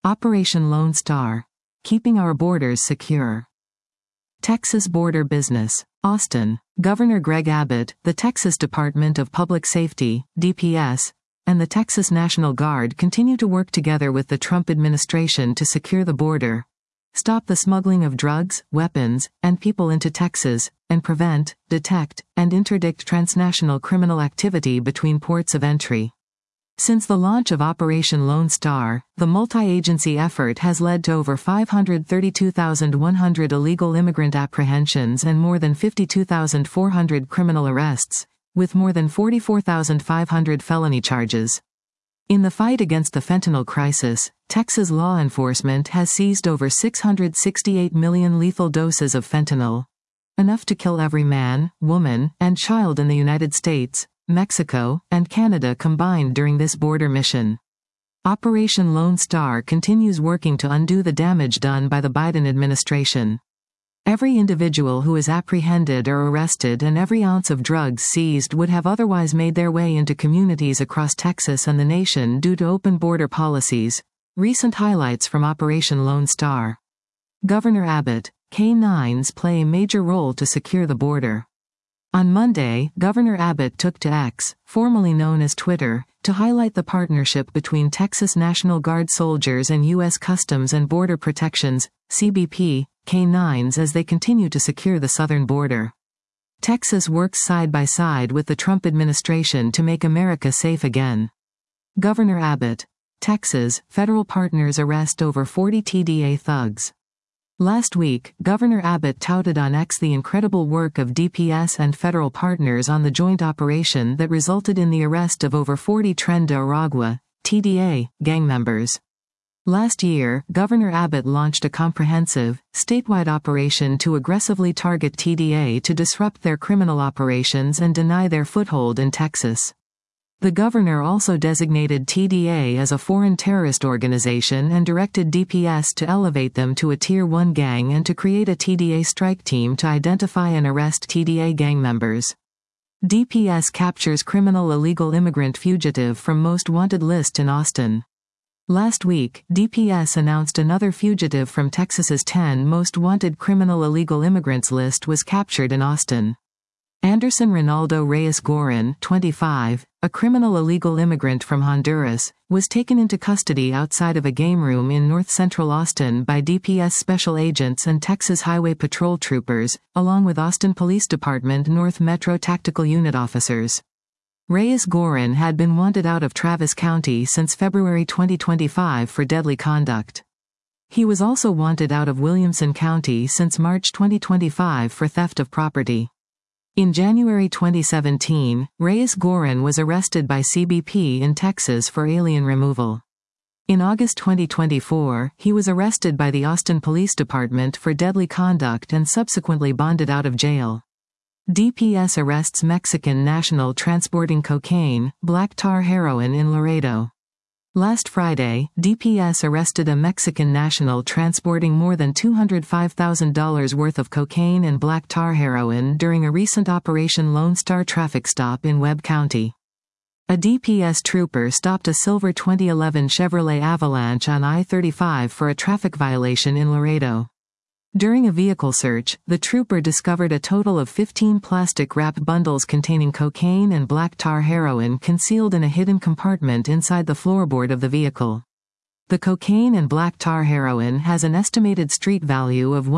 Operation Lone Star. Keeping our borders secure. Texas Border Business. Austin. Governor Greg Abbott, the Texas Department of Public Safety, DPS, and the Texas National Guard continue to work together with the Trump administration to secure the border, stop the smuggling of drugs, weapons, and people into Texas, and prevent, detect, and interdict transnational criminal activity between ports of entry. Since the launch of Operation Lone Star, the multi-agency effort has led to over 532,100 illegal immigrant apprehensions and more than 52,400 criminal arrests, with more than 44,500 felony charges. In the fight against the fentanyl crisis, Texas law enforcement has seized over 668 million lethal doses of fentanyl, enough to kill every man, woman, and child in the United States, Mexico, and Canada combined during this border mission. Operation Lone Star continues working to undo the damage done by the Biden administration. Every individual who is apprehended or arrested and every ounce of drugs seized would have otherwise made their way into communities across Texas and the nation due to open border policies. Recent highlights from Operation Lone Star. Governor Abbott. K-9s play a major role to secure the border. On Monday, Governor Abbott took to X, formerly known as Twitter, to highlight the partnership between Texas National Guard soldiers and U.S. Customs and Border Protection's, CBP, K-9s as they continue to secure the southern border. Texas works side by side with the Trump administration to make America safe again. Governor Abbott. Texas, federal partners arrest over 40 TDA thugs. Last week, Governor Abbott touted on X the incredible work of DPS and federal partners on the joint operation that resulted in the arrest of over 40 Tren de Aragua, TDA, gang members. Last year, Governor Abbott launched a comprehensive, statewide operation to aggressively target TDA to disrupt their criminal operations and deny their foothold in Texas. The governor also designated TDA as a foreign terrorist organization and directed DPS to elevate them to a Tier 1 gang and to create a TDA strike team to identify and arrest TDA gang members. DPS captures criminal illegal immigrant fugitive from most wanted list in Austin. Last week, DPS announced another fugitive from Texas's 10 most wanted criminal illegal immigrants list was captured in Austin. Anderson Ronaldo Reyes Gorin, 25, a criminal illegal immigrant from Honduras, was taken into custody outside of a game room in north-central Austin by DPS special agents and Texas Highway Patrol troopers, along with Austin Police Department North Metro Tactical Unit officers. Reyes Gorin had been wanted out of Travis County since February 2025 for deadly conduct. He was also wanted out of Williamson County since March 2025 for theft of property. In January 2017, Reyes Gorin was arrested by CBP in Texas for alien removal. In August 2024, he was arrested by the Austin Police Department for deadly conduct and subsequently bonded out of jail. DPS arrests Mexican national transporting cocaine, black tar heroin in Laredo. Last Friday, DPS arrested a Mexican national transporting more than $205,000 worth of cocaine and black tar heroin during a recent Operation Lone Star traffic stop in Webb County. A DPS trooper stopped a silver 2011 Chevrolet Avalanche on I-35 for a traffic violation in Laredo. During a vehicle search, the trooper discovered a total of 15 plastic wrap bundles containing cocaine and black tar heroin concealed in a hidden compartment inside the floorboard of the vehicle. The cocaine and black tar heroin has an estimated street value of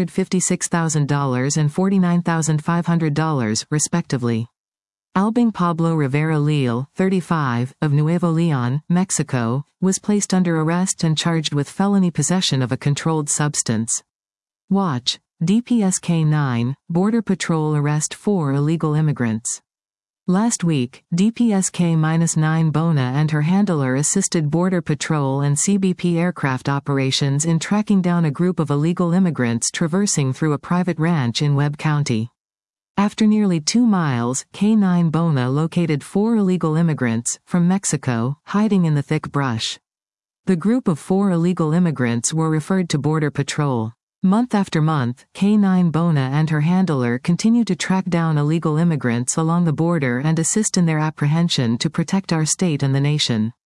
$156,000 and $49,500, respectively. Albing Pablo Rivera Leal, 35, of Nuevo Leon, Mexico, was placed under arrest and charged with felony possession of a controlled substance. Watch. DPS K-9, Border Patrol arrest 4 illegal immigrants. Last week, DPS K-9 Bona and her handler assisted Border Patrol and CBP aircraft operations in tracking down a group of illegal immigrants traversing through a private ranch in Webb County. After nearly 2 miles, K-9 Bona located 4 illegal immigrants, from Mexico, hiding in the thick brush. The group of 4 illegal immigrants were referred to Border Patrol. Month after month, K-9 Bona and her handler continue to track down illegal immigrants along the border and assist in their apprehension to protect our state and the nation.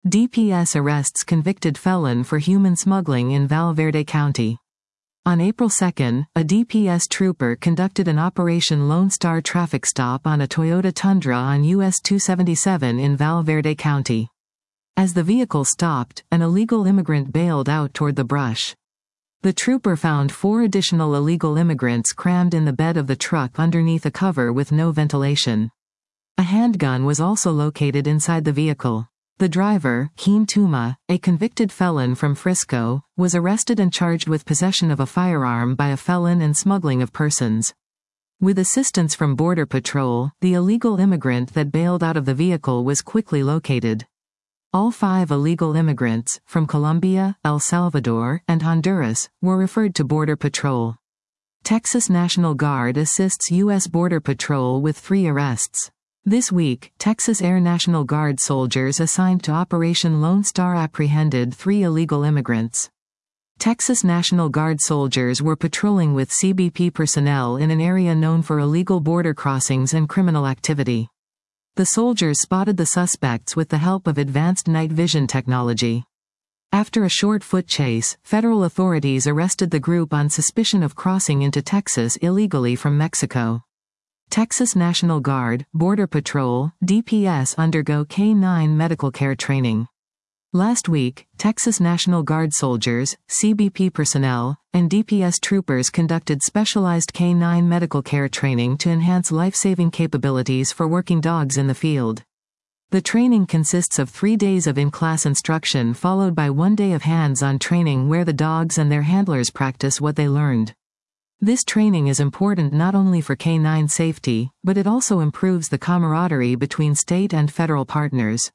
DPS arrests convicted felon for human smuggling in Valverde County. On April 2, a DPS trooper conducted an Operation Lone Star traffic stop on a Toyota Tundra on US 277 in Valverde County. As the vehicle stopped, an illegal immigrant bailed out toward the brush. The trooper found 4 additional illegal immigrants crammed in the bed of the truck underneath a cover with no ventilation. A handgun was also located inside the vehicle. The driver, Keen Tuma, a convicted felon from Frisco, was arrested and charged with possession of a firearm by a felon and smuggling of persons. With assistance from Border Patrol, the illegal immigrant that bailed out of the vehicle was quickly located. All 5 illegal immigrants, from Colombia, El Salvador, and Honduras, were referred to Border Patrol. Texas National Guard assists U.S. Border Patrol with 3 arrests. This week, Texas Air National Guard soldiers assigned to Operation Lone Star apprehended 3 illegal immigrants. Texas National Guard soldiers were patrolling with CBP personnel in an area known for illegal border crossings and criminal activity. The soldiers spotted the suspects with the help of advanced night vision technology. After a short foot chase, federal authorities arrested the group on suspicion of crossing into Texas illegally from Mexico. Texas National Guard, Border Patrol, DPS undergo K-9 medical care training. Last week, Texas National Guard soldiers, CBP personnel, and DPS troopers conducted specialized K-9 medical care training to enhance life-saving capabilities for working dogs in the field. The training consists of 3 days of in-class instruction followed by 1 day of hands-on training where the dogs and their handlers practice what they learned. This training is important not only for K-9 safety, but it also improves the camaraderie between state and federal partners.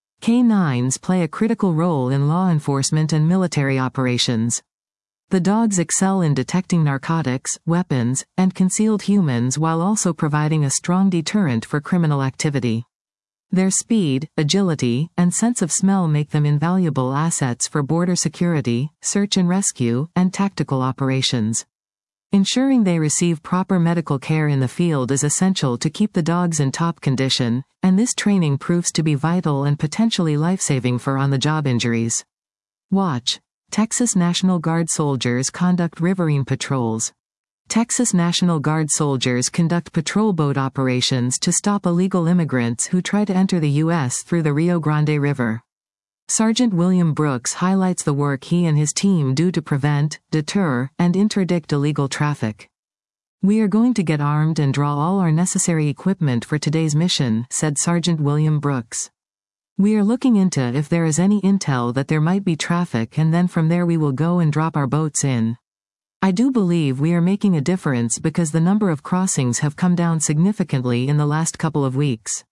K-9s play a critical role in law enforcement and military operations. The dogs excel in detecting narcotics, weapons, and concealed humans while also providing a strong deterrent for criminal activity. Their speed, agility, and sense of smell make them invaluable assets for border security, search and rescue, and tactical operations. Ensuring they receive proper medical care in the field is essential to keep the dogs in top condition, and this training proves to be vital and potentially life-saving for on-the-job injuries. Watch. Texas National Guard soldiers conduct riverine patrols. Texas National Guard soldiers conduct patrol boat operations to stop illegal immigrants who try to enter the U.S. through the Rio Grande River. Sergeant William Brooks highlights the work he and his team do to prevent, deter, and interdict illegal traffic. "We are going to get armed and draw all our necessary equipment for today's mission," said Sergeant William Brooks. "We are looking into if there is any intel that there might be traffic, and then from there we will go and drop our boats in. I do believe we are making a difference because the number of crossings have come down significantly in the last couple of weeks.